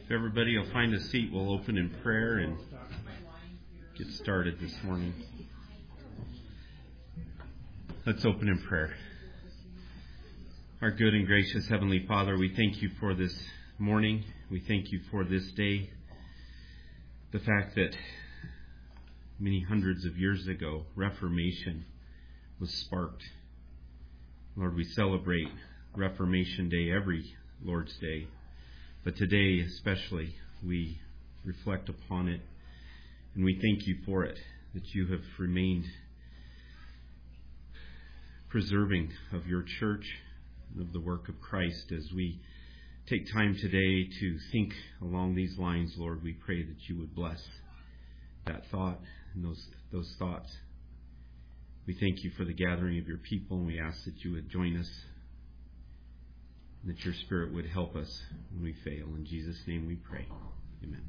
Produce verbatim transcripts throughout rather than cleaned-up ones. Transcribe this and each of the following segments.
If everybody will find a seat, we'll open in prayer and get started this morning. Let's open in prayer. Our good and gracious Heavenly Father, we thank you for this morning. We thank you for this day. The fact that many hundreds of years ago, Reformation was sparked. Lord, we celebrate Reformation Day every Lord's Day. But today especially, we reflect upon it, and we thank you for it, that you have remained preserving of your church, of the work of Christ. As we take time today to think along these lines, Lord, we pray that you would bless that thought and those, those thoughts. We thank you for the gathering of your people, and we ask that you would join us, and that your Spirit would help us when we fail. In Jesus' name we pray. Amen.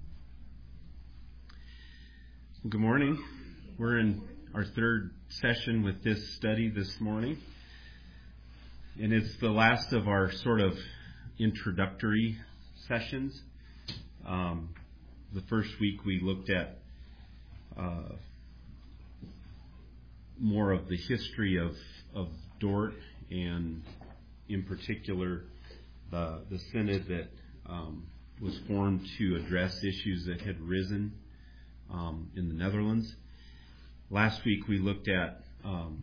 Well, good morning. We're in our third session with this study this morning. And it's the last of our sort of introductory sessions. Um, the first week we looked at uh, more of the history of, of Dort, and in particular the, the synod that um, was formed to address issues that had risen um, in the Netherlands. Last week we looked at um,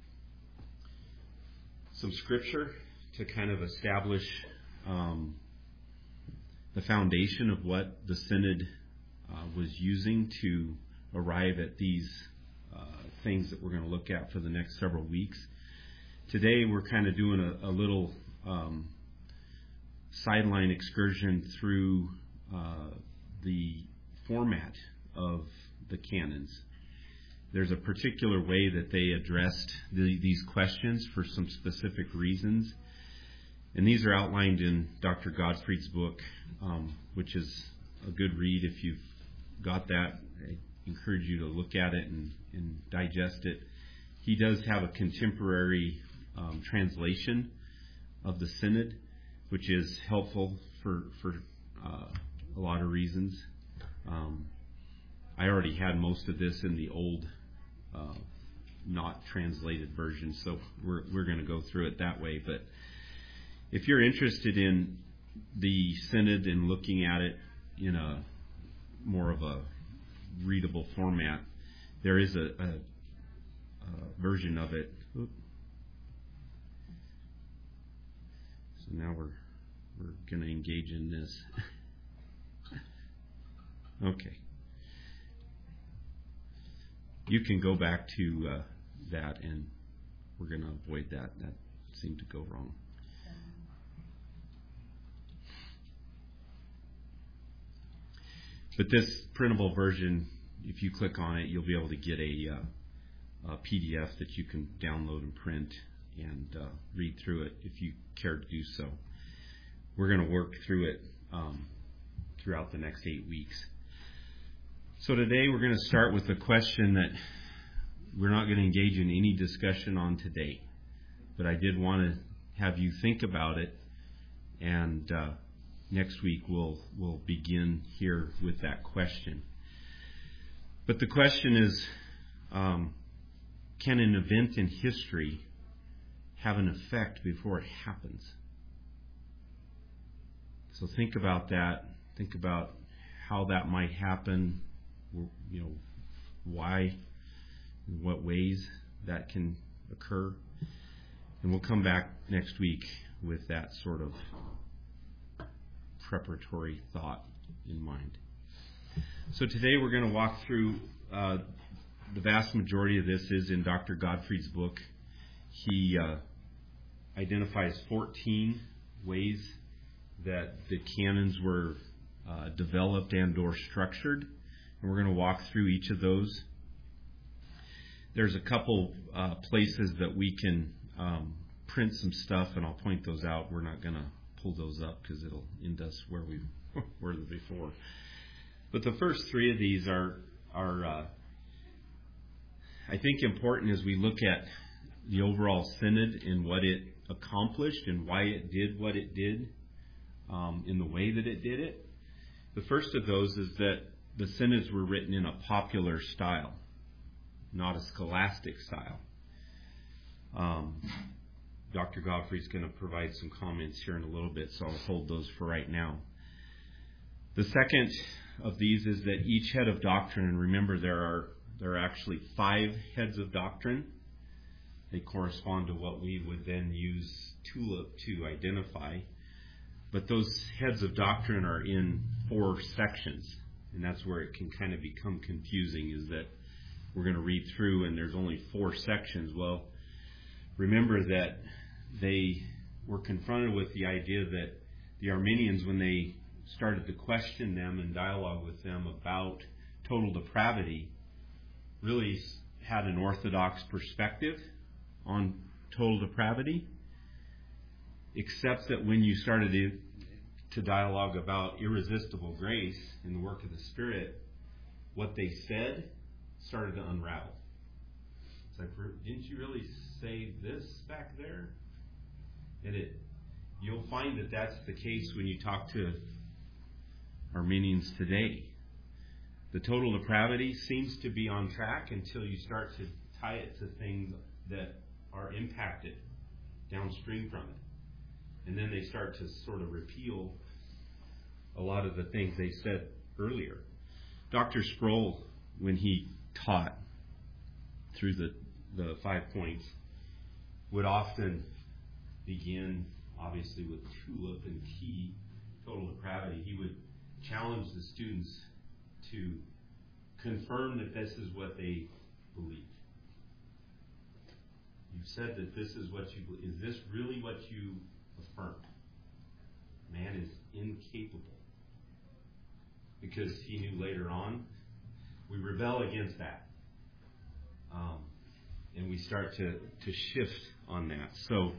some scripture to kind of establish um, the foundation of what the synod uh, was using to arrive at these uh, things that we're going to look at for the next several weeks. Today we're kind of doing a, a little um, sideline excursion through uh, the format of the canons. There's a particular way that they addressed the, these questions for some specific reasons. And these are outlined in Doctor Gottfried's book, um, which is a good read. If you've got that, I encourage you to look at it and, and digest it. He does have a contemporary um, translation of the Synod, which is helpful for, for uh, a lot of reasons. Um, I already had most of this in the old Uh, not translated version, so we're we're going to go through it that way. But if you're interested in the synod and looking at it in a more of a readable format, there is a, a, a version of it. Oop. So now we're we're going to engage in this. Okay. You can go back to uh, that, and we're going to avoid that. That seemed to go wrong. But this printable version, if you click on it, you'll be able to get a, uh, a P D F that you can download and print and uh, read through it if you care to do so. We're going to work through it um, throughout the next eight weeks. So today we're going to start with a question that we're not going to engage in any discussion on today. But I did want to have you think about it, and uh, next week we'll we'll begin here with that question. But the question is, um, can an event in history have an effect before it happens? So think about that. Think about how that might happen. You know, why, in what ways that can occur. And we'll come back next week with that sort of preparatory thought in mind. So today we're going to walk through, uh, the vast majority of this is in Doctor Gottfried's book. He uh, identifies fourteen ways that the canons were uh, developed and or structured. And we're going to walk through each of those. There's a couple uh, places that we can um, print some stuff, and I'll point those out. We're not going to pull those up because it'll end us where we were before. But the first three of these are, are uh, I think, important as we look at the overall synod and what it accomplished and why it did what it did um, in the way that it did it. The first of those is that the synods were written in a popular style, not a scholastic style. Um, Doctor Godfrey's going to provide some comments here in a little bit, so I'll hold those for right now. The second of these is that each head of doctrine, and remember there are there are actually five heads of doctrine. They correspond to what we would then use TULIP to identify. But those heads of doctrine are in four sections, and that's where it can kind of become confusing, is that we're going to read through and there's only four sections. Well, remember that they were confronted with the idea that the Arminians, when they started to question them and dialogue with them about total depravity, really had an orthodox perspective on total depravity, except that when you started to, to dialogue about irresistible grace in the work of the Spirit, what they said started to unravel. It's like, didn't you really say this back there? And it, you'll find that that's the case when you talk to Arminians today. The total depravity seems to be on track until you start to tie it to things that are impacted downstream from it. And then they start to sort of repeal a lot of the things they said earlier. Doctor Sproul, when he taught through the, the five points, would often begin, obviously, with TULIP and T, total depravity. He would challenge the students to confirm that this is what they believe. You've said that this is what you believe. Is this really what you affirm? Man is incapable. Because he knew later on, we rebel against that. Um, and we start to, to shift on that. So,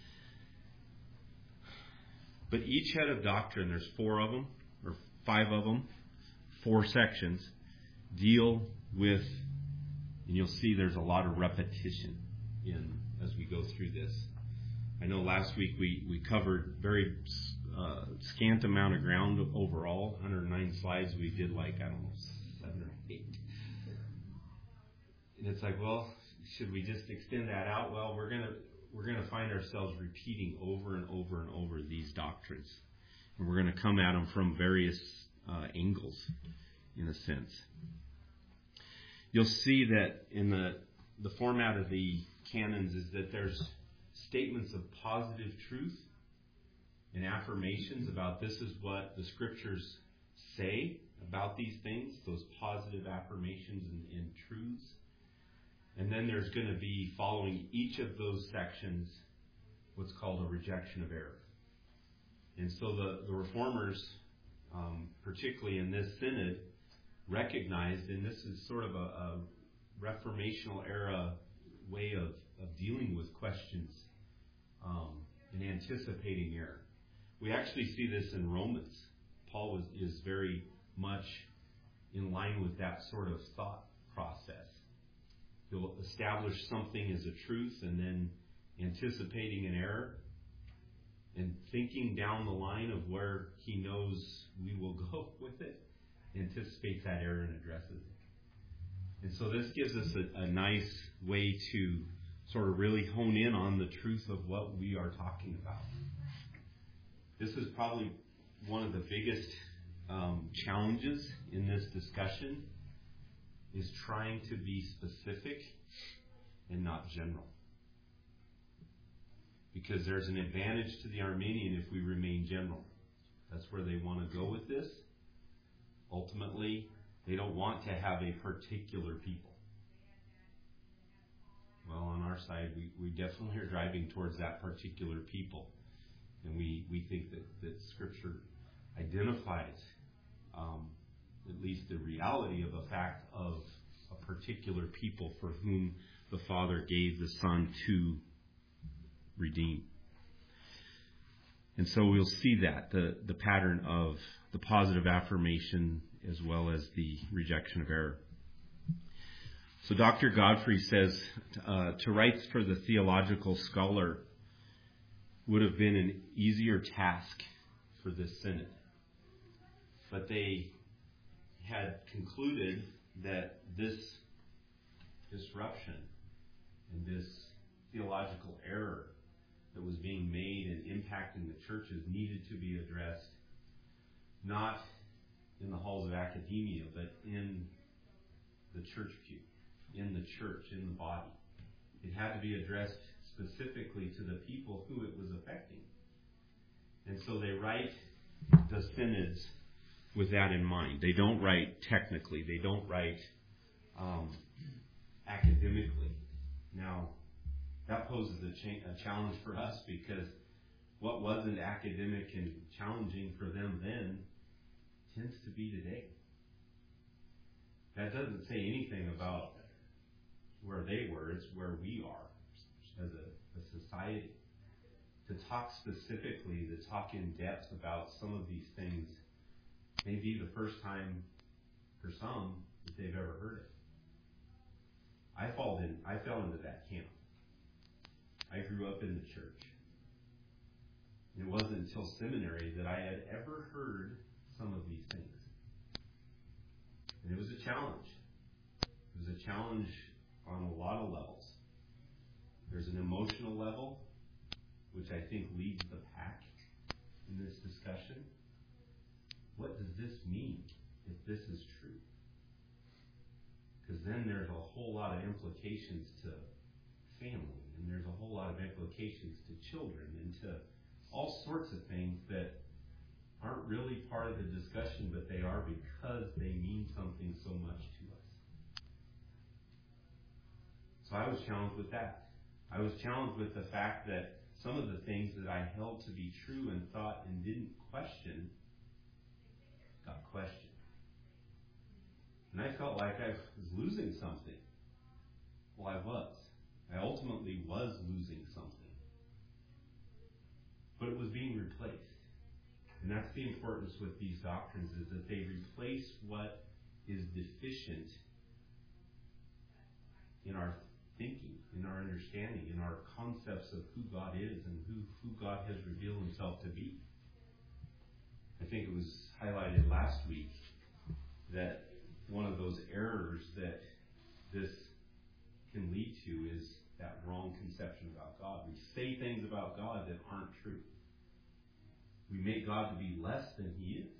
but each head of doctrine, there's four of them, or five of them, four sections, deal with, and you'll see there's a lot of repetition in as we go through this. I know last week we, we covered very uh, scant amount of ground overall, one hundred nine slides. We did like, I don't know, seven or eight. And it's like, well, should we just extend that out? Well, we're gonna we're gonna find ourselves repeating over and over and over these doctrines, and we're gonna come at them from various uh, angles, in a sense. You'll see that in the the format of the canons is that there's statements of positive truth and affirmations about this is what the scriptures say about these things, those positive affirmations and, and truths. And then there's going to be, following each of those sections, what's called a rejection of error. And so the, the reformers, um, particularly in this synod, recognized, and this is sort of a, a reformational era way of, of dealing with questions um, and anticipating error. We actually see this in Romans. Paul was, is very much in line with that sort of thought process. He'll establish something as a truth and then anticipating an error and thinking down the line of where he knows we will go with it, anticipates that error and addresses it. And so this gives us a, a nice way to sort of really hone in on the truth of what we are talking about. This is probably one of the biggest um, challenges in this discussion, is trying to be specific and not general. Because there's an advantage to the Arminian if we remain general. That's where they want to go with this. Ultimately, they don't want to have a particular people. Well, on our side, we, we definitely are driving towards that particular people. And we, we think that, that Scripture identifies um, at least the reality of a fact of a particular people for whom the Father gave the Son to redeem. And so we'll see that, the, the pattern of the positive affirmation as well as the rejection of error. So Doctor Godfrey says uh, to write for the theological scholar would have been an easier task for this synod. but they had concluded that this disruption and this theological error that was being made and impacting the churches needed to be addressed, not in the halls of academia, but in the church pew, in the church, in the body. It had to be addressed specifically to the people who it was affecting. And so they write the synods with that in mind. They don't write technically. They don't write um, academically. Now, that poses a, cha- a challenge for us, because what wasn't academic and challenging for them then tends to be today. That doesn't say anything about where they were. It's where we are as a, a society. To talk specifically, to talk in depth about some of these things may be the first time for some that they've ever heard it. I fall in, I fell into that camp. I grew up in the church. It wasn't until seminary that I had ever heard some of these things. And it was a challenge. It was a challenge on a lot of levels. There's an emotional level, which I think leads the pack in this discussion. What does this mean if this is true? Because then there's a whole lot of implications to family, and there's a whole lot of implications to children, and to all sorts of things that aren't really part of the discussion, but they are because they mean something so much to us. So I was challenged with that. I was challenged with the fact that some of the things that I held to be true and thought and didn't question got questioned. And I felt like I was losing something. Well, I was. I ultimately was losing something. But it was being replaced. And that's the importance with these doctrines, is that they replace what is deficient in our thinking, in our understanding, in our concepts of who God is and who, who God has revealed himself to be. I think it was highlighted last week that one of those errors that this can lead to is that wrong conception about God. We say things about God that aren't true. We make God to be less than he is.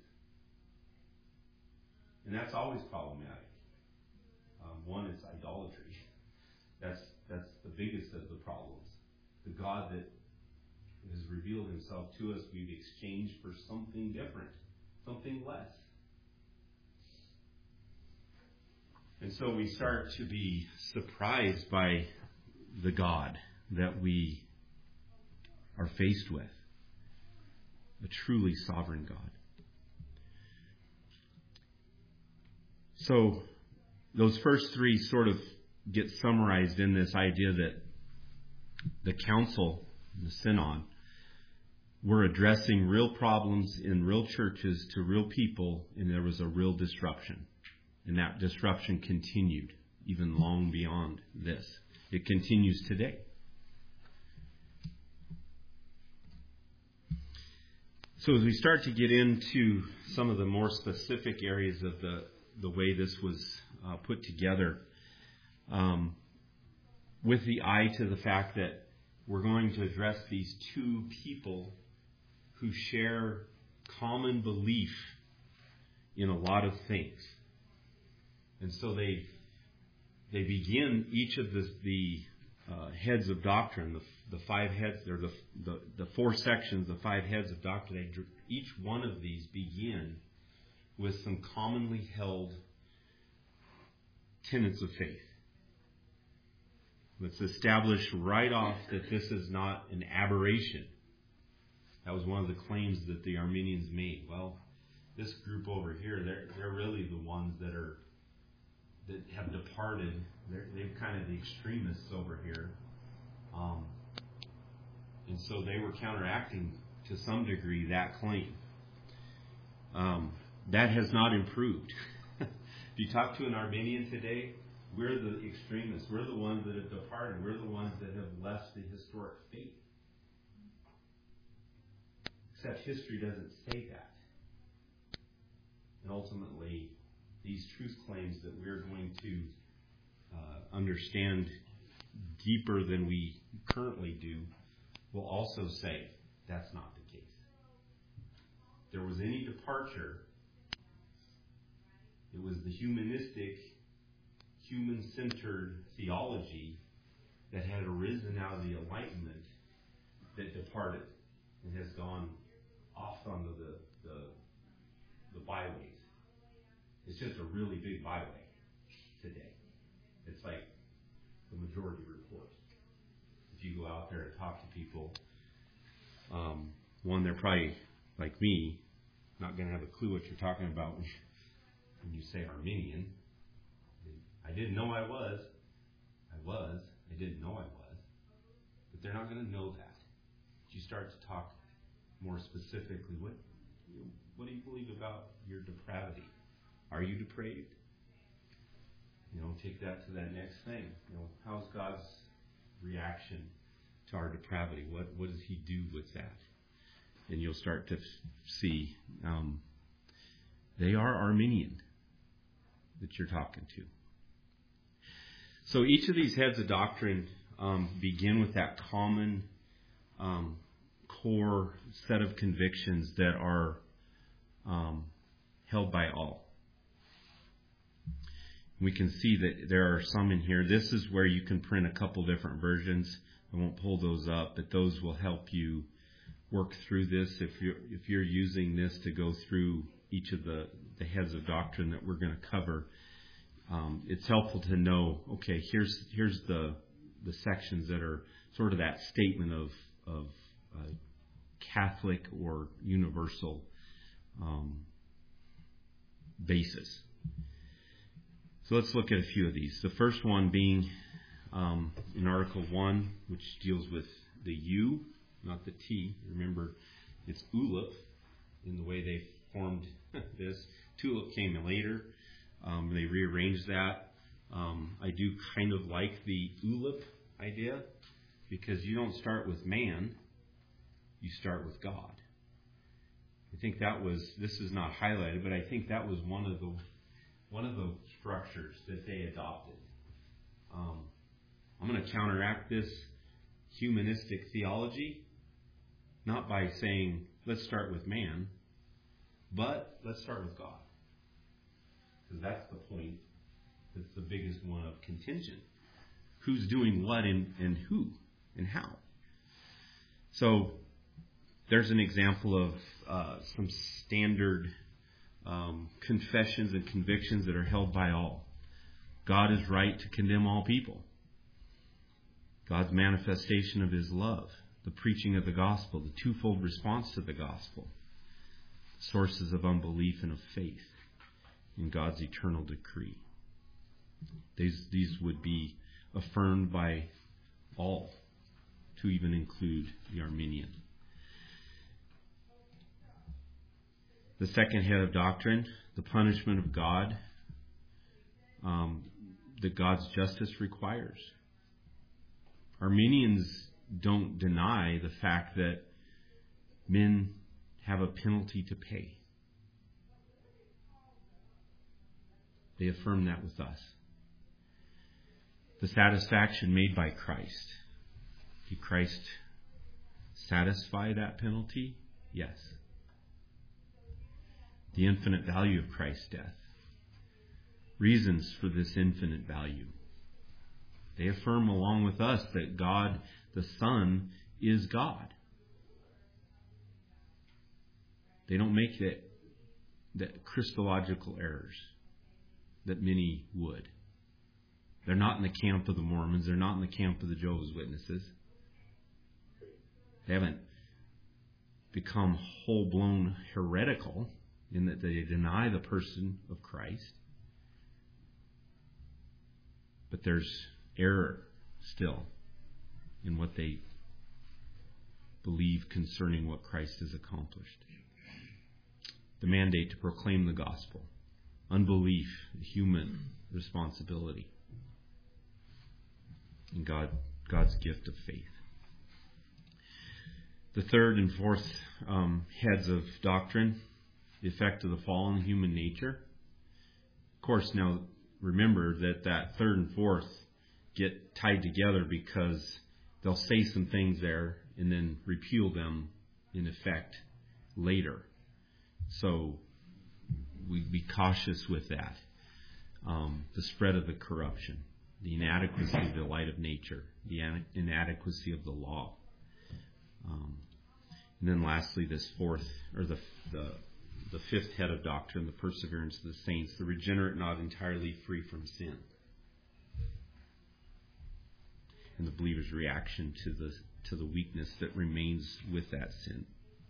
And that's always problematic. Um, one, it's idolatry. That's that's the biggest of the problems. The God that has revealed himself to us, we've exchanged for something different, something less. And so we start to be surprised by the God that we are faced with. A truly sovereign God. So those first three sort of get summarized in this idea that the council, the synod, were addressing real problems in real churches to real people, and there was a real disruption. And that disruption continued even long beyond this. It continues today. So as we start to get into some of the more specific areas of the, the way this was uh, put together, um, with the eye to the fact that we're going to address these two people who share common belief in a lot of things. And so they they begin each of the, the uh, heads of doctrine, the, the five heads, they're the, the, the four sections, the five heads of doctrine, they, each one of these begin with some commonly held tenets of faith. Let's establish right off that this is not an aberration. That was one of the claims that the Arminians made. Well, this group over here, they're, they're really the ones that are that have departed. They're, they're kind of the extremists over here. Um, and so they were counteracting to some degree that claim. Um, that has not improved. If you talk to an Arminian today, we're the extremists. We're the ones that have departed. We're the ones that have left the historic faith. Except history doesn't say that. And ultimately, these truth claims that we're going to uh, understand deeper than we currently do will also say that's not the case. If there was any departure, it was the humanistic, human-centered theology that had arisen out of the Enlightenment that departed and has gone off onto the, the, the byways. It's just a really big byway today. It's like the majority report. If you go out there and talk to people, um, one, they're probably, like me, not going to have a clue what you're talking about when you say Arminian. I didn't know I was. I was. I didn't know I was. But they're not going to know that. You start to talk more specifically. What, what do you believe about your depravity? Are you depraved? You know, take that to that next thing. You know, how's God's reaction to our depravity? What what does He do with that? And you'll start to see um, they are Arminian that you're talking to. So each of these heads of doctrine um, begin with that common um, core set of convictions that are um, held by all. We can see that there are some in here. This is where you can print a couple different versions. I won't pull those up, but those will help you work through this. If you're, if you're using this to go through each of the, the heads of doctrine that we're going to cover, um, it's helpful to know, okay, here's here's the the sections that are sort of that statement of, of uh, Catholic or universal um, basis. So let's look at a few of these. The first one being um, in Article one, which deals with the U, not the T. Remember, it's ulip in the way they formed this. Tulip came later. Um, they rearranged that. Um, I do kind of like the ulip idea because you don't start with man, you start with God. I think that was, this is not highlighted, but I think that was one of the one of the structures that they adopted. Um, I'm going to counteract this humanistic theology, not by saying, let's start with man, but let's start with God. Because that's the point that's the biggest one of contention. Who's doing what and, and who and how? So there's an example of uh, some standard um, confessions and convictions that are held by all. God is right to condemn all people. God's manifestation of His love, the preaching of the gospel, the twofold response to the gospel, sources of unbelief and of faith in God's eternal decree. These, these would be affirmed by all, to even include the Arminian. The second head of doctrine, the punishment of God, um, that God's justice requires. Arminians don't deny the fact that men have a penalty to pay. They affirm that with us. The satisfaction made by Christ. Did Christ satisfy that penalty? Yes. The infinite value of Christ's death. Reasons for this infinite value. They affirm along with us that God, the Son, is God. They don't make that, that Christological errors that many would. They're not in the camp of the Mormons. They're not in the camp of the Jehovah's Witnesses. They haven't become full-blown heretical in that they deny the person of Christ. But there's error still in what they believe concerning what Christ has accomplished. The mandate to proclaim the gospel. Unbelief, human responsibility. And God, God's gift of faith. The third and fourth um, heads of doctrine the effect of the fall on human nature. Of course, now remember that that third and fourth get tied together because they'll say some things there and then repeal them in effect later. So we'd be cautious with that. Um, the spread of the corruption, the inadequacy of the light of nature, the inadequacy of the law. Um, and then lastly, this fourth, or the, the the fifth head of doctrine, the perseverance of the saints, the regenerate not entirely free from sin. And the believer's reaction to the to the weakness that remains with that sin.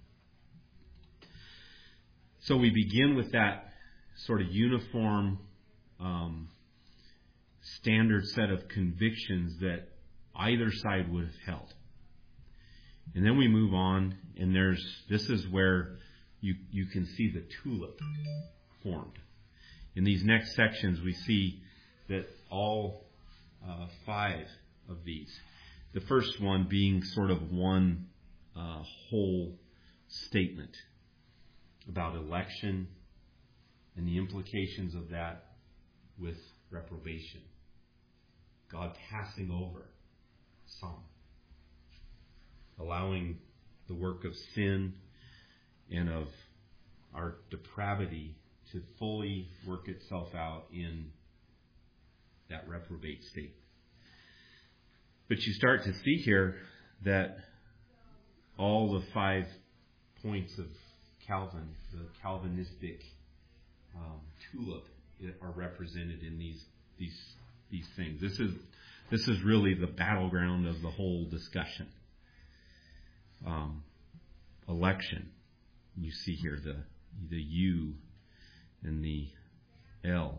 So we begin with that sort of uniform um, standard set of convictions that either side would have held. And then we move on, and there's this is where you you can see the tulip formed. In these next sections, we see that all uh, five of these, the first one being sort of one uh, whole statement about election and the implications of that with reprobation. God passing over some, allowing the work of sin and of our depravity to fully work itself out in that reprobate state. But you start to see here that all the five points of Calvin, the Calvinistic um, tulip, are represented in these these these things. This is this is really the battleground of the whole discussion. Um, election, you see here the the U and the L.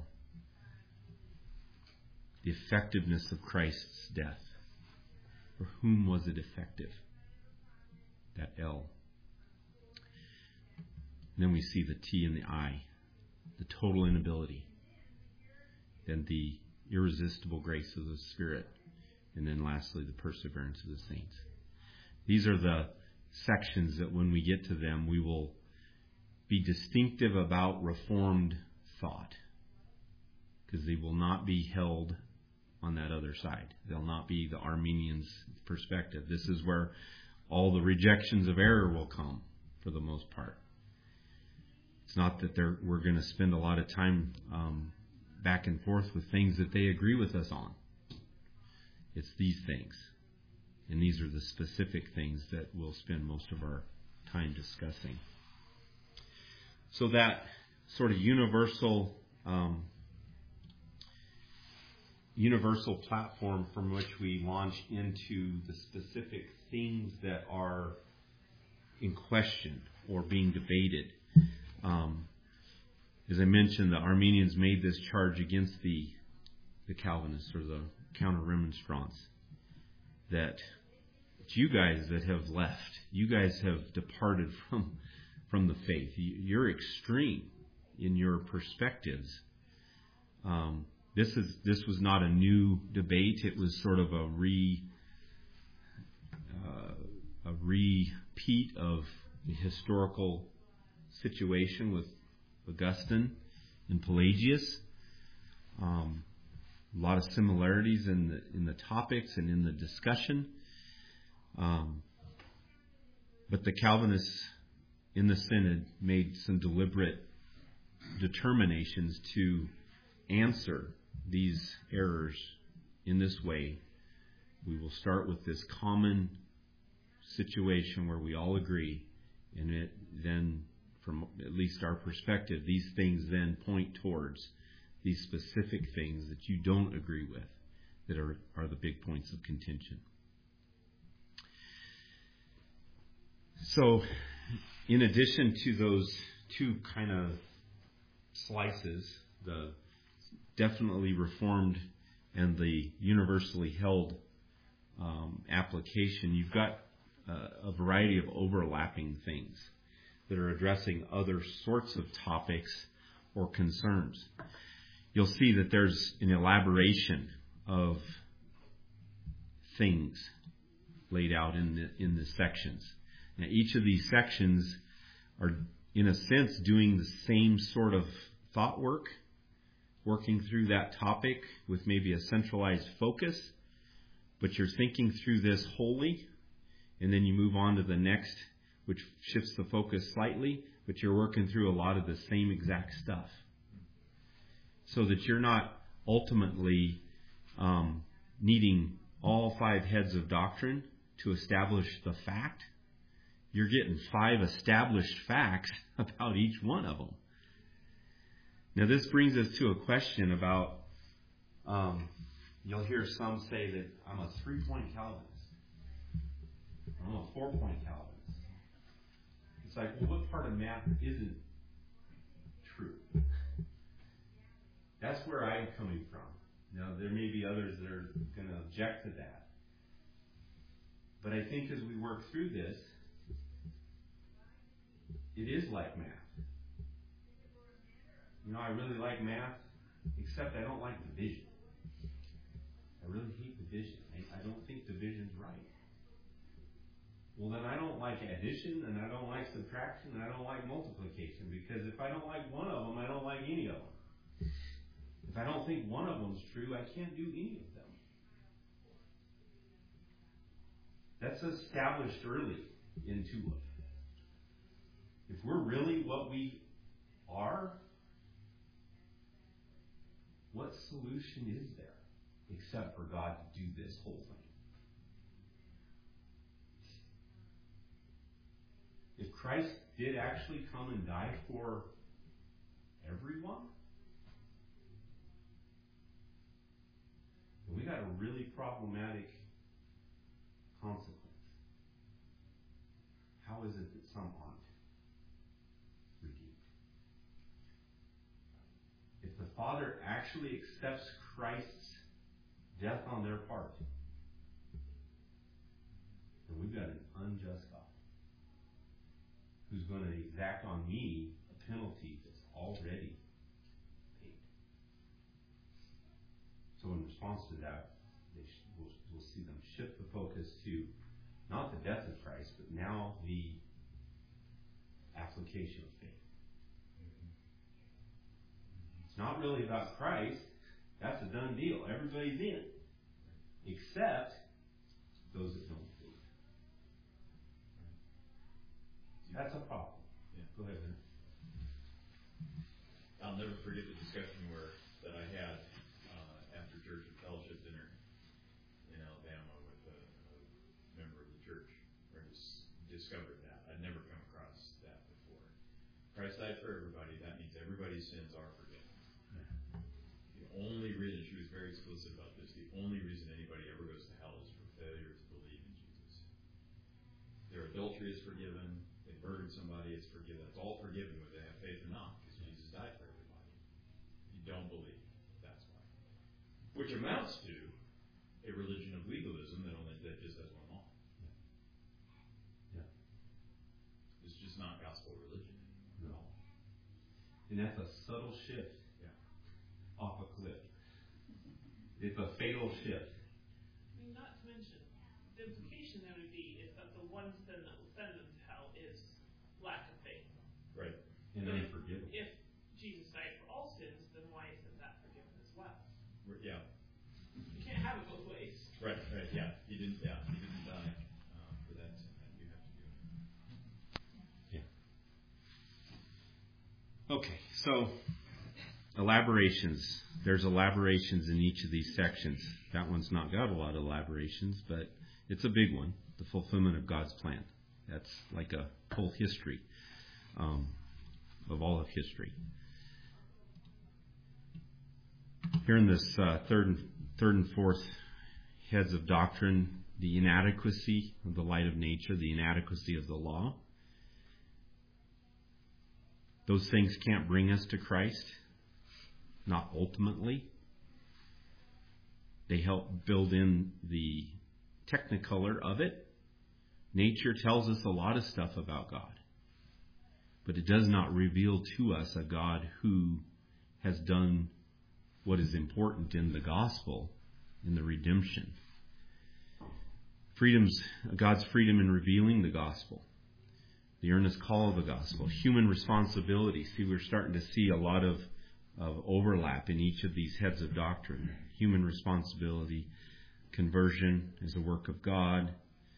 The effectiveness of Christ's death. For whom was it effective? That L. And then we see the T and the I. The total inability. Then the irresistible grace of the Spirit. And then lastly, the perseverance of the saints. These are the sections that when we get to them, we will be distinctive about Reformed thought. Because they will not be held on that other side. They'll not be the Arminians' perspective. This is where all the rejections of error will come, for the most part. It's not that they're, we're going to spend a lot of time um, back and forth with things that they agree with us on. It's these things. And these are the specific things that we'll spend most of our time discussing. So that sort of universal um, universal platform from which we launch into the specific things that are in question or being debated. Um, as I mentioned, the Arminians made this charge against the the Calvinists or the counter-remonstrants that it's you guys that have left. You guys have departed from from the faith. You're extreme in your perspectives. Um, this is this was not a new debate. It was sort of a re uh, a repeat of the historical situation with Augustine and Pelagius. Um, a lot of similarities in the in the topics and in the discussion. Um, but the Calvinists in the Synod made some deliberate determinations to answer these errors in this way. We will start with this common situation where we all agree, and it then, from at least our perspective, these things then point towards these specific things that you don't agree with that are, are the big points of contention. So, in addition to those two kind of slices, the definitely Reformed and the universally held um, application, you've got uh, a variety of overlapping things that are addressing other sorts of topics or concerns. You'll see that there's an elaboration of things laid out in the in the sections. Now, each of these sections are in a sense, doing the same sort of thought work, working through that topic with maybe a centralized focus, but you're thinking through this wholly, and then you move on to the next, which shifts the focus slightly, but you're working through a lot of the same exact stuff. So that you're not ultimately um, needing all five heads of doctrine to establish the fact. You're getting five established facts about each one of them. Now this brings us to a question about, um, you'll hear some say that I'm a three-point Calvinist. I'm a four-point Calvinist. It's like, well, what part of math isn't true? That's where I'm coming from. Now, there may be others that are going to object to that. But I think as we work through this, it is like math. You know, I really like math, except I don't like division. I really hate division. I, I don't think division's right. Well, then I don't like addition, and I don't like subtraction, and I don't like multiplication, because if I don't like one of them, I don't like any of them. If I don't think one of them's true, I can't do any of them. That's established early in Tulip. If we're really what we are, what solution is there except for God to do this whole thing? If Christ did actually come and die for everyone, we got a really problematic consequence. How is it that some aren't redeemed? If the Father actually accepts Christ's death on their part, then we've got an unjust God who's going to exact on me a penalty that's already paid. So in response to that, they sh- we'll, we'll see them shift the focus to not the death of Christ, but now the application of faith. It's not really about Christ. That's a done deal. Everybody's in. Except those that don't believe. That's a problem. Yeah. Go ahead, man. I'll never forget the discussion where that I had uh, after church and fellowship dinner in Alabama with a, a member of the church, where I just discovered that. I'd never come across that before. Christ died for everybody. That means everybody's sins are forgiven. Yeah. The only reason, she was very explicit about this, the only reason anybody ever goes to hell is for failure to believe in Jesus. Their adultery is forgiven. They murdered somebody, it's forgiven. It's all forgiven whether they have faith or not, because Jesus died for everybody. If you don't believe, that's why. Which amounts to a religion of legalism that only that just has one law. Yeah. Yeah. It's just not gospel religion anymore. No. And that's a subtle shift. Yeah. Off a cliff. It's a fatal shift. I mean, not to mention, the implication then would be is that the one sin that will send them to hell is lack of faith. Right. And But unforgivable. If, if Jesus died for all sins, then why isn't that forgiven as well? Yeah. You can't have it both ways. Right, right, yeah. He didn't, yeah, he didn't die uh, for that sin, and you have to do it. Yeah. Okay, so elaborations. There's elaborations in each of these sections. That one's not got a lot of elaborations, but it's a big one. The fulfillment of God's plan. That's like a whole history um, of all of history. Here in this uh, third and third and fourth heads of doctrine, the inadequacy of the light of nature, the inadequacy of the law. Those things can't bring us to Christ, not ultimately. They help build in the technicolor of it. Nature tells us a lot of stuff about God, but it does not reveal to us a God who has done what is important in the gospel, in the redemption. Freedom's God's freedom in revealing the gospel. the earnest call of the gospel, human responsibility. See, we're starting to see a lot of, of overlap in each of these heads of doctrine. Human responsibility, conversion is a work of God.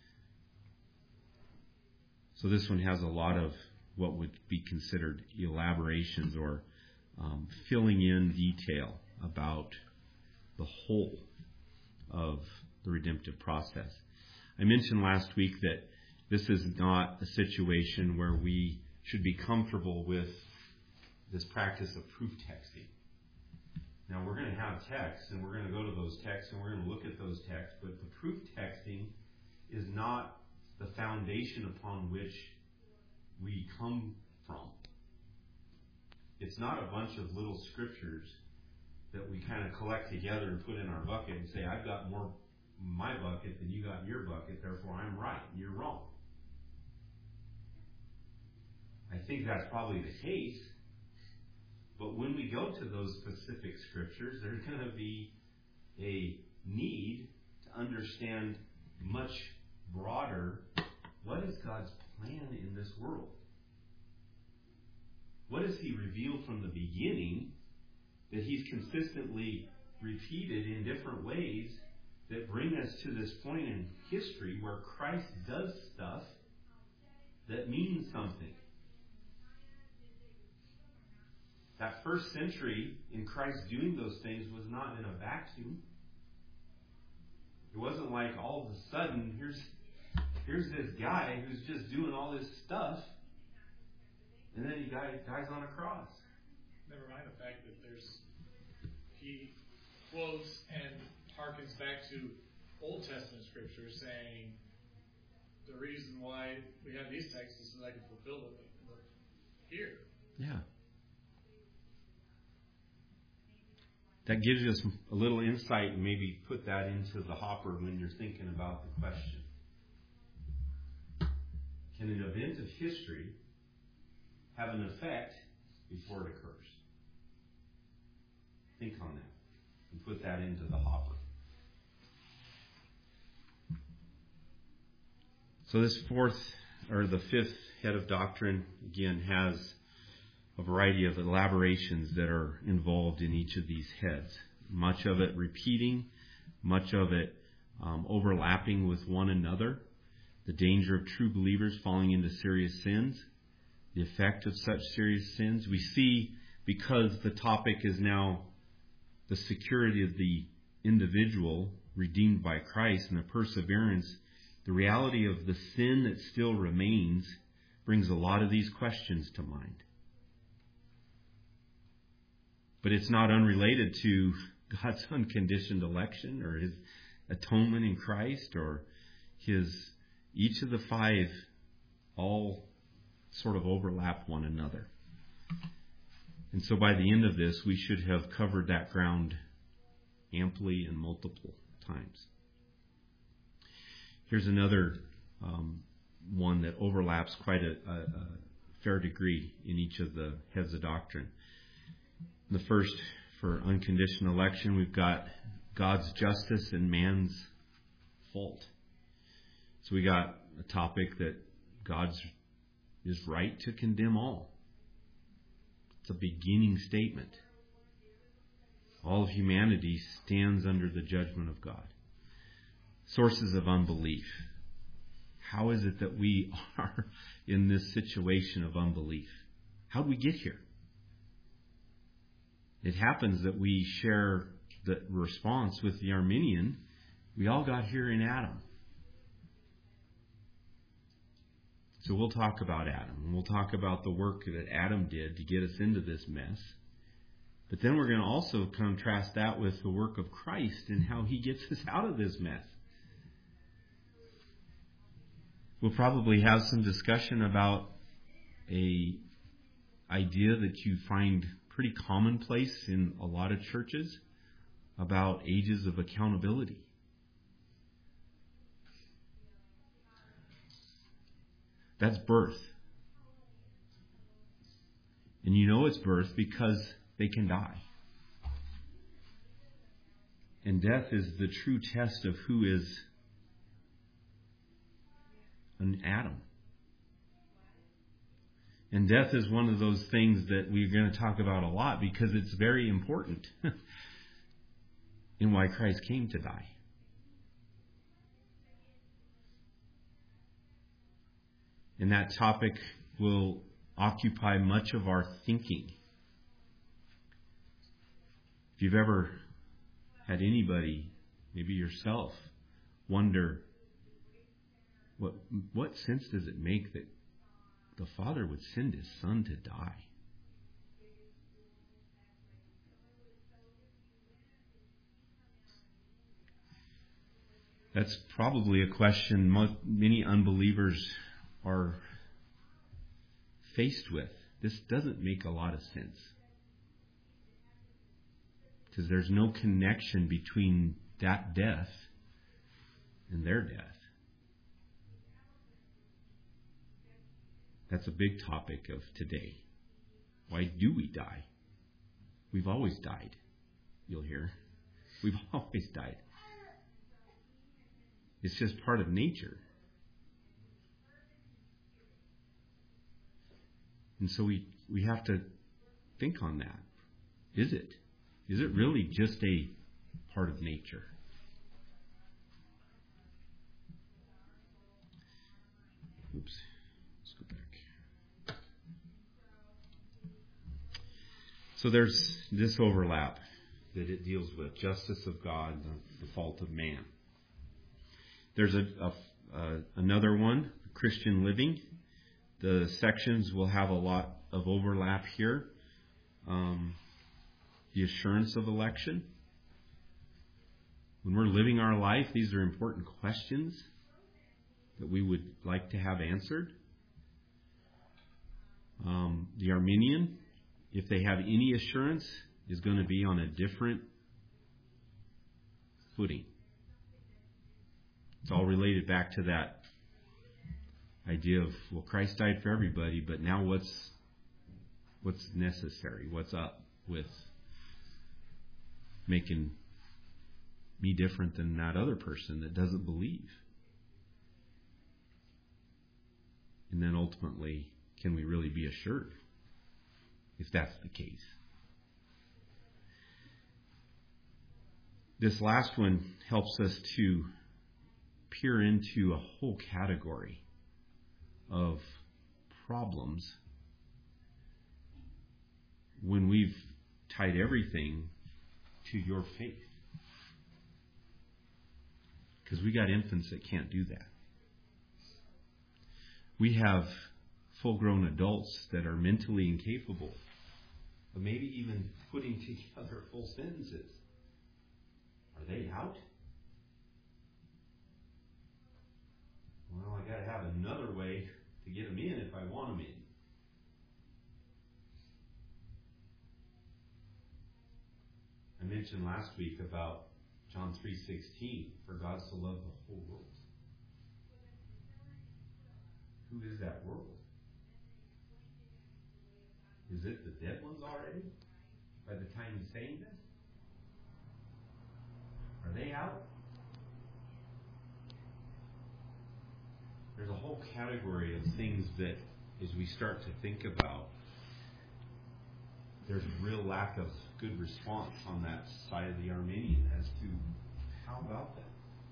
So this one has a lot of what would be considered elaborations or um, filling in detail about the whole of the redemptive process. I mentioned last week that this is not a situation where we should be comfortable with this practice of proof texting. Now, we're going to have texts, and we're going to go to those texts, and we're going to look at those texts, but the proof texting is not the foundation upon which we come from. It's not a bunch of little scriptures that we kind of collect together and put in our bucket and say, I've got more in my bucket than you got in your bucket, therefore I'm right and you're wrong. I think that's probably the case, but when we go to those specific scriptures, there's going to be a need to understand much broader, what is God's plan in this world? What has He revealed from the beginning that He's consistently repeated in different ways that bring us to this point in history where Christ does stuff that means something? That first century in Christ doing those things was not in a vacuum. It wasn't like all of a sudden, here's here's this guy who's just doing all this stuff, and then he dies, dies on a cross. Never mind the fact that there's he quotes and harkens back to Old Testament scriptures saying the reason why we have these texts is so that I can fulfill it here. Yeah. That gives us a little insight, and maybe put that into the hopper when you're thinking about the question. Can an event of history have an effect before it occurs? Think on that and put that into the hopper. So this fourth, or the fifth head of doctrine, again, has a variety of elaborations that are involved in each of these heads. Much of it repeating, much of it um, overlapping with one another. The danger of true believers falling into serious sins. The effect of such serious sins. We see, because the topic is now the security of the individual redeemed by Christ and the perseverance, the reality of the sin that still remains brings a lot of these questions to mind. But it's not unrelated to God's unconditioned election or His atonement in Christ or His, each of the five all sort of overlap one another. And so by the end of this, we should have covered that ground amply and multiple times. Here's another um, one that overlaps quite a, a, a fair degree in each of the heads of doctrine. The first, for unconditional election, we've got God's justice and man's fault. So we got a topic that God is right to condemn all. It's a beginning statement. All of humanity stands under the judgment of God. Sources of unbelief. How is it that we are in this situation of unbelief? How did we get here? It happens that we share the response with the Arminian. We all got here in Adam. So we'll talk about Adam. And we'll talk about the work that Adam did to get us into this mess. But then we're going to also contrast that with the work of Christ and how He gets us out of this mess. We'll probably have some discussion about a idea that you find pretty commonplace in a lot of churches about ages of accountability. That's birth. And you know it's birth because they can die. And death is the true test of who is an Adam. And death is one of those things that we're going to talk about a lot because it's very important in why Christ came to die. And that topic will occupy much of our thinking. If you've ever had anybody, maybe yourself, wonder, what what sense does it make that the Father would send His Son to die? That's probably a question many unbelievers are faced with. This doesn't make a lot of sense. Because there's no connection between that death and their death. That's a big topic of today. Why do we die? We've always died, you'll hear. We've always died. It's just part of nature. And so we, we have to think on that. Is it? Is it really just a part of nature? Oops. Let's go back. So there's this overlap that it deals with. Justice of God, the, the fault of man. There's a, a, a another one, Christian living. The sections will have a lot of overlap here. Um, the assurance of election. When we're living our life, these are important questions that we would like to have answered. Um, the Arminian, if they have any assurance, is going to be on a different footing. It's all related back to that idea of, well, Christ died for everybody, but now what's what's necessary? What's up with making me different than that other person that doesn't believe? And then ultimately, can we really be assured if that's the case? This last one helps us to peer into a whole category of problems when we've tied everything to your faith. Because we got infants that can't do that. We have full-grown adults that are mentally incapable of maybe even putting together full sentences. Are they out? Well, I got to have another way to get them in if I want them in. I mentioned last week about John three sixteen, for God so loved the whole world. Who is that world? Is it the dead ones already? By the time he's saying this? Are they out? There's a whole category of things that, as we start to think about, there's a real lack of good response on that side of the Arminian as to how about that?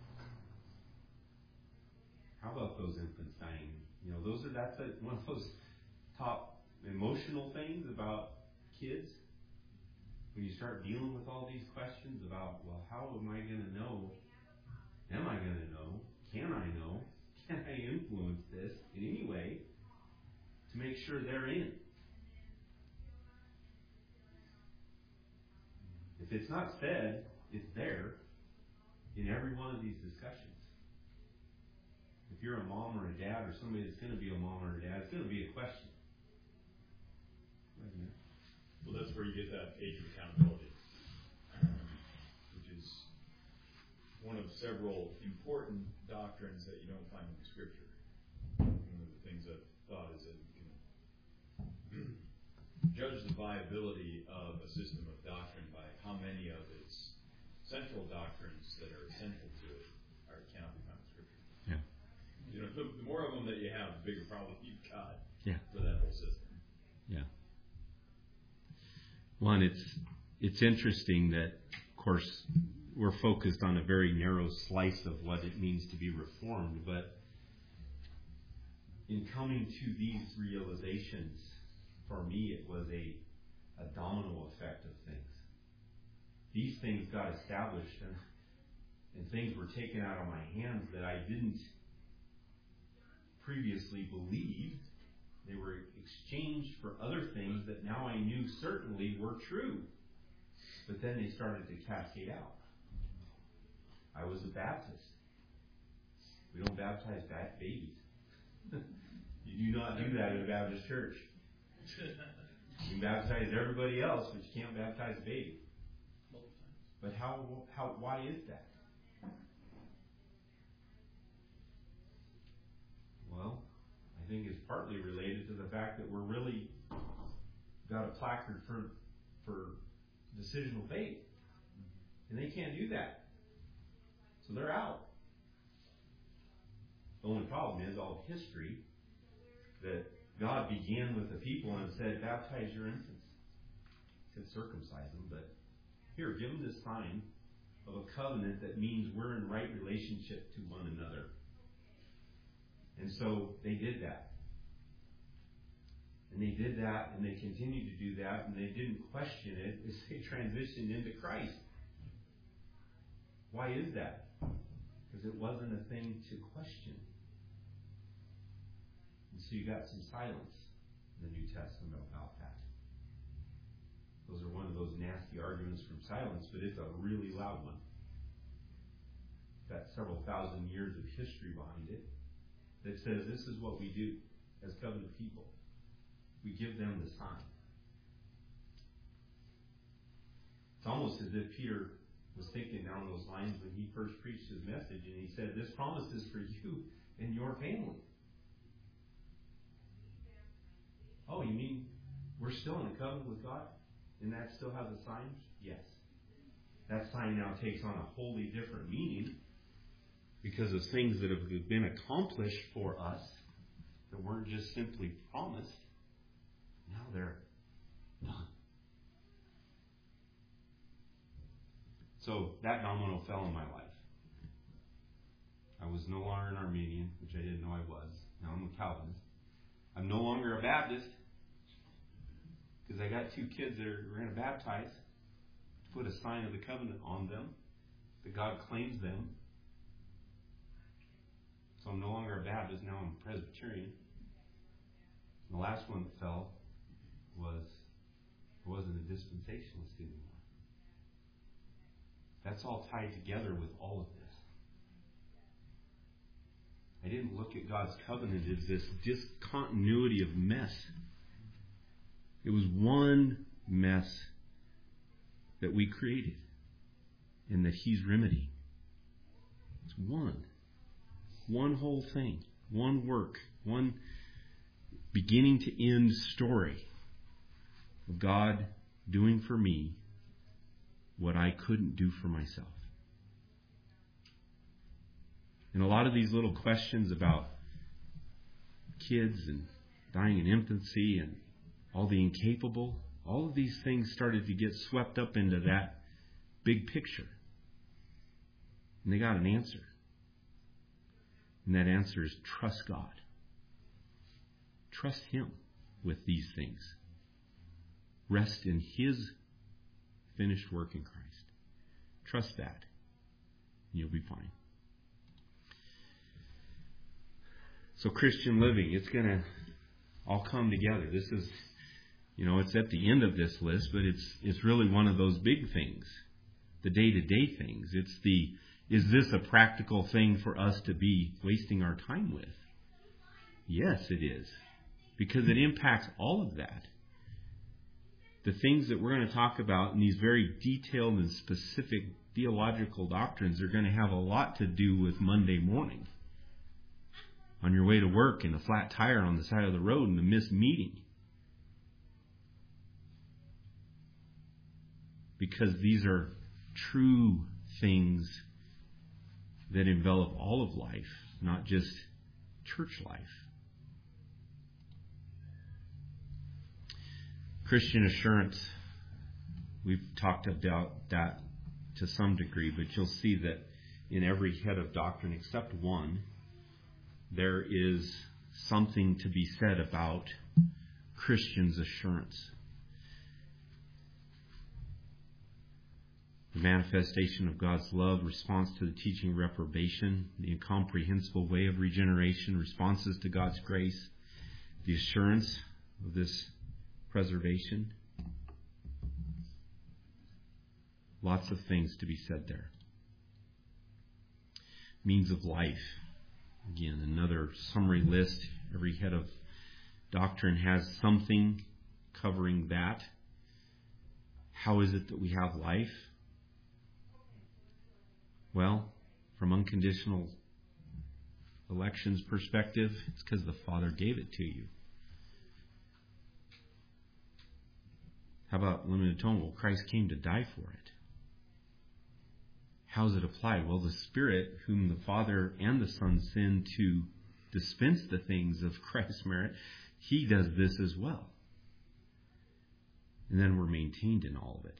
How about those infants dying? You know, those are that's a, one of those top emotional things about kids. When you start dealing with all these questions about, well, how am I going to know? Am I going to know? Can I know? Can I influence this in any way to make sure they're in? If it's not said, it's there in every one of these discussions. If you're a mom or a dad or somebody that's going to be a mom or a dad, it's going to be a question. Well, that's where you get that age of accountability, which is one of several important doctrines that you don't find in Scripture. One of the things I've thought is that you can judge the viability of a system of doctrine by how many of its central doctrines that are essential to it are cannot be found in Scripture. Yeah. You know, the, the more of them that you have, the bigger problem you've got yeah. for that whole system. One, it's it's interesting that, of course, we're focused on a very narrow slice of what it means to be reformed, but in coming to these realizations, for me, it was a, a domino effect of things. These things got established, and, and things were taken out of my hands that I didn't previously believe. They were exchanged for other things that now I knew certainly were true. But then they started to cascade out. I was a Baptist. We don't baptize fat babies. You do not do that in a Baptist church. You can baptize everybody else, but you can't baptize a baby. But how? How? Why is that? Well, I think it's partly related to the fact that we're really got a placard for for decisional faith, and they can't do that, so they're out. The only problem is all history that God began with the people and said, "Baptize your infants," he said, "Circumcise them," but here, give them this sign of a covenant that means we're in right relationship to one another. And so they did that. And they did that, and they continued to do that, and they didn't question it as they transitioned into Christ. Why is that? Because it wasn't a thing to question. And so you got some silence in the New Testament about that. Those are one of those nasty arguments from silence, but it's a really loud one. Got several thousand years of history behind it that says this is what we do as covenant people. We give them the sign. It's almost as if Peter was thinking down those lines when he first preached his message, and he said, "This promise is for you and your family." Oh, you mean we're still in a covenant with God? And that still has a sign? Yes. That sign now takes on a wholly different meaning because of things that have been accomplished for us that weren't just simply promised. Now they're done. So that domino fell in my life. I was no longer an Arminian, which I didn't know I was. Now I'm a Calvinist. I'm no longer a Baptist, because I got two kids that are going to baptize, to put a sign of the covenant on them, that God claims them. So I'm no longer a Baptist, now I'm a Presbyterian. And the last one that fell was, I wasn't a dispensationalist anymore. That's all tied together with all of this. I didn't look at God's covenant as this discontinuity of mess. It was one mess that we created and that He's remedying. It's one. One whole thing. One work. One beginning to end story of God doing for me what I couldn't do for myself. And a lot of these little questions about kids and dying in infancy and all the incapable, all of these things started to get swept up into that big picture. And they got an answer. And that answer is trust God. Trust Him with these things. Rest in His finished work in Christ. Trust that. And you'll be fine. So Christian living, it's going to all come together. This is, you know, it's at the end of this list, but it's it's really one of those big things, the day-to-day things. It's the, is this a practical thing for us to be wasting our time with? Yes, it is, because it impacts all of that. The things that we're going to talk about in these very detailed and specific theological doctrines are going to have a lot to do with Monday morning. On your way to work in a flat tire on the side of the road and a missed meeting. Because these are true things that envelop all of life, not just church life. Christian assurance. we've talked about that to some degree, but you'll see that in every head of doctrine except one, there is something to be said about Christians' assurance. The manifestation of God's love, response to the teaching of reprobation, the incomprehensible way of regeneration, responses to God's grace, the assurance of this preservation. Lots of things to be said there. Means of life. Again, another summary list. Every head of doctrine has something covering that. How is it that we have life? Well, from unconditional election's perspective, it's because the Father gave it to you. How about limited atonement? Well, Christ came to die for it. How is it applied? Well, the Spirit, whom the Father and the Son send to dispense the things of Christ's merit, He does this as well. And then we're maintained in all of it.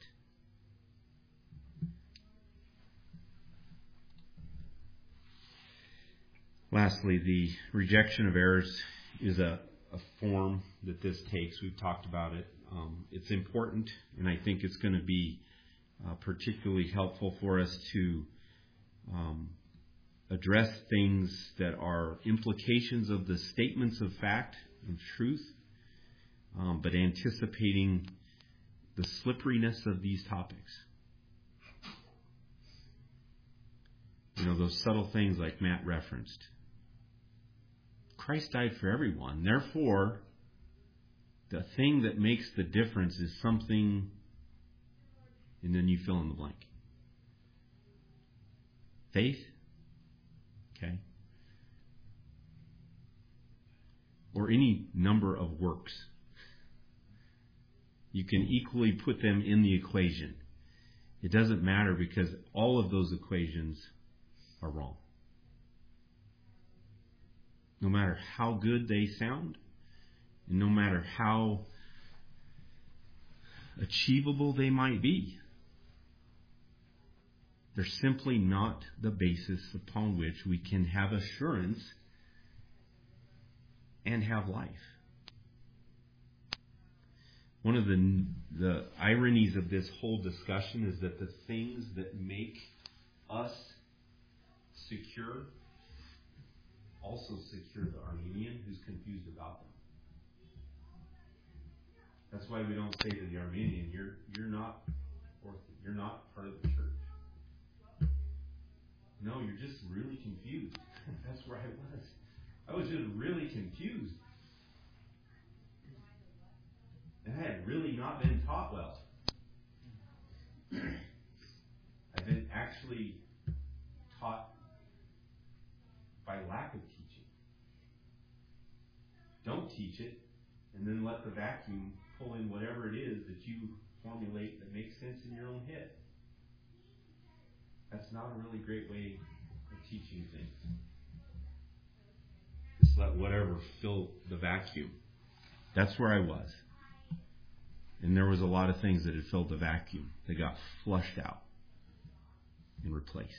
Lastly, the rejection of errors is a, a form that this takes. We've talked about it. Um, it's important, and I think it's going to be uh, particularly helpful for us to um, address things that are implications of the statements of fact and truth, um, but anticipating the slipperiness of these topics. You know, those subtle things like Matt referenced. Christ died for everyone. Therefore, the thing that makes the difference is something, and then you fill in the blank. Faith? Okay. Or any number of works. You can equally put them in the equation. It doesn't matter because all of those equations are wrong. No matter how good they sound, and no matter how achievable they might be, they're simply not the basis upon which we can have assurance and have life. One of the, the ironies of this whole discussion is that the things that make us secure also secure the Armenian who's confused about them. That's why we don't say to the Armenian, "You're you're not you're not part of the church." No, you're just really confused. That's where I was. I was just really confused, and I had really not been taught well. I've been actually taught by lack of teaching. Don't teach it, and then let the vacuum pull in whatever it is that you formulate that makes sense in your own head. That's not a really great way of teaching things. Just let whatever fill the vacuum. That's where I was. And there was a lot of things that had filled the vacuum. They got flushed out and replaced.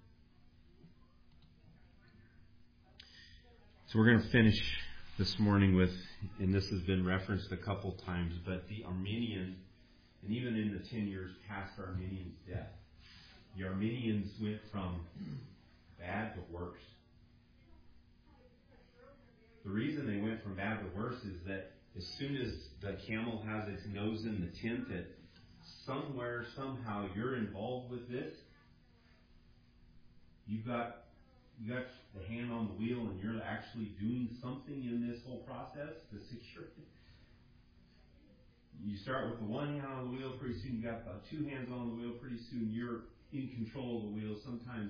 So we're going to finish this morning with, and this has been referenced a couple times, but the Armenian, and even in the ten years past Armenian's death, the Armenians went from bad to worse. The reason they went from bad to worse is that as soon as the camel has its nose in the tent, that somewhere, somehow, you're involved with this, you've got you got the hand on the wheel and you're actually doing something in this whole process to secure it. You start with the one hand on the wheel, pretty soon you got about two hands on the wheel, pretty soon you're in control of the wheel. Sometimes,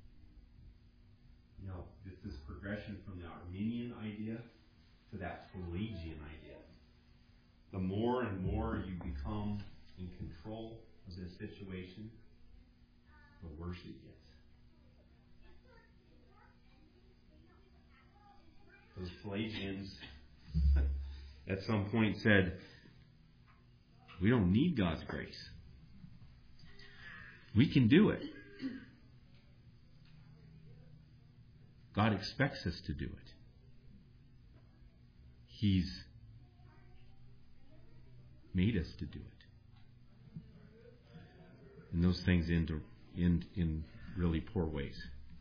you know, it's this progression from the Armenian idea to that Pelagian idea. The more and more you become in control of this situation, the worse it gets. Those Pelagians at some point said, we don't need God's grace. We can do it. God expects us to do it. He's made us to do it. And those things end, end in really poor ways.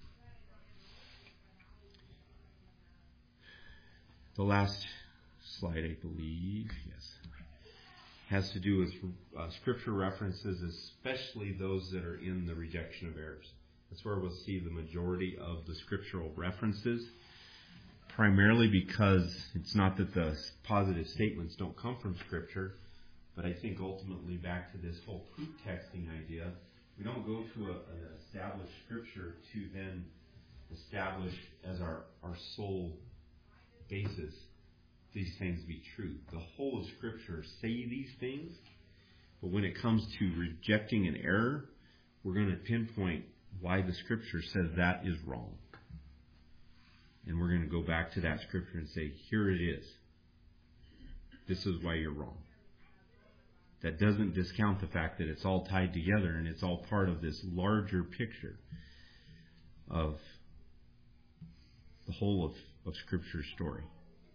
The last slide, I believe, yes, has to do with uh, scripture references, especially those that are in the rejection of errors. That's where we'll see the majority of the scriptural references, primarily because it's not that the positive statements don't come from Scripture, but I think ultimately back to this whole proof texting idea, we don't go to a, an established Scripture to then establish as our, our sole basis these things be true. The whole of Scripture say these things, but when it comes to rejecting an error, we're going to pinpoint why the Scripture says that is wrong. And we're going to go back to that Scripture and say, here it is. This is why you're wrong. That doesn't discount the fact that it's all tied together and it's all part of this larger picture of the whole of, of Scripture's story.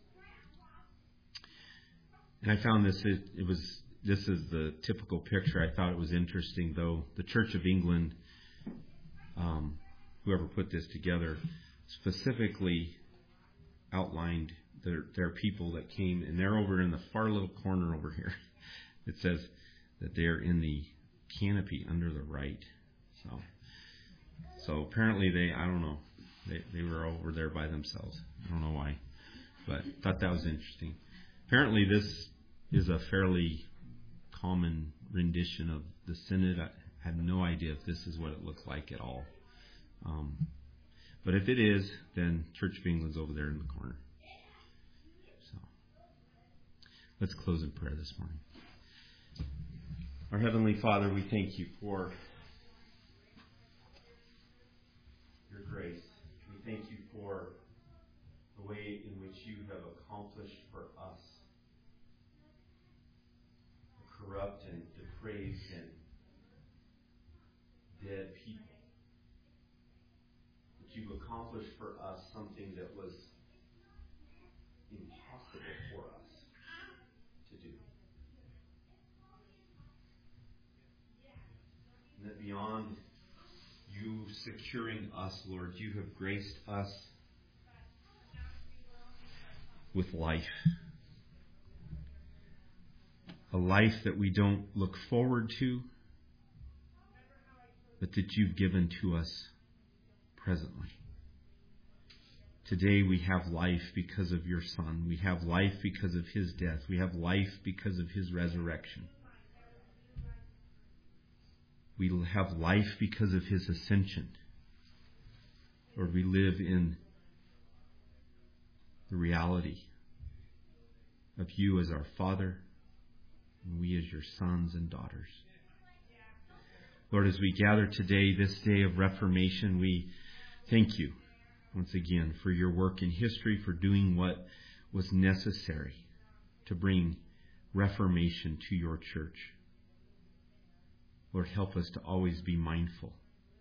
And I found this, it, it was, this is the typical picture. I thought it was interesting, though. The Church of England, um, whoever put this together, specifically outlined their, their people that came, and they're over in the far little corner over here. It says that they're in the canopy under the right. So, so apparently they, I don't know, they, they were over there by themselves. I don't know why, but I thought that was interesting. Apparently this is a fairly common rendition of the Synod. I have no idea if this is what it looks like at all. Um, but if it is, then Church of England's over there in the corner. So let's close in prayer this morning. Our Heavenly Father, we thank you for your grace. We thank you for the way in which you have accomplished for us the corrupt and depraved and dead people. That you've accomplished for us something that was impossible for us to do. And that beyond you securing us, Lord, you have graced us with life. A life that we don't look forward to, but that you've given to us presently. Today we have life because of your Son. We have life because of his death. We have life because of his resurrection. We have life because of his ascension. Lord, we live in the reality of you as our Father, and we as your sons and daughters. Lord, as we gather today, this day of Reformation, we thank you once again for your work in history, for doing what was necessary to bring reformation to your church. Lord, help us to always be mindful,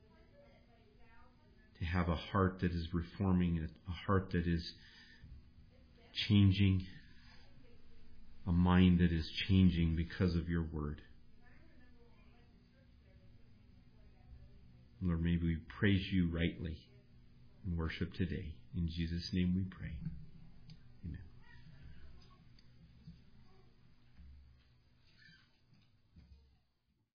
to have a heart that is reforming, a heart that is changing, a mind that is changing because of your word. Lord, may we praise you rightly and worship today. In Jesus' name we pray.